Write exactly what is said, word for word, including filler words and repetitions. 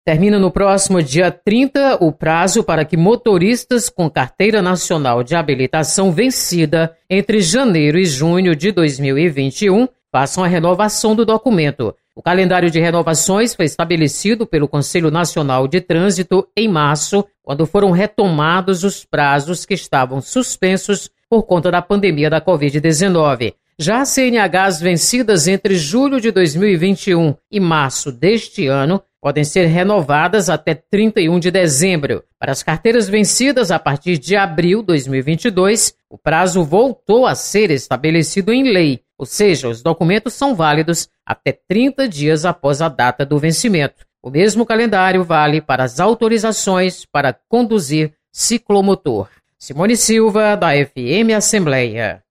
Termina no próximo dia trinta o prazo para que motoristas com carteira nacional de habilitação vencida entre janeiro e junho de dois mil e vinte e um façam a renovação do documento. O calendário de renovações foi estabelecido pelo Conselho Nacional de Trânsito em março, quando foram retomados os prazos que estavam suspensos por conta da pandemia da covid dezenove. Já as C N Hs vencidas entre julho de dois mil e vinte e um e março deste ano podem ser renovadas até trinta e um de dezembro. Para as carteiras vencidas a partir de abril de dois mil e vinte e dois, o prazo voltou a ser estabelecido em lei, ou seja, os documentos são válidos até trinta dias após a data do vencimento. O mesmo calendário vale para as autorizações para conduzir ciclomotor. Simone Silva, da F M Assembleia.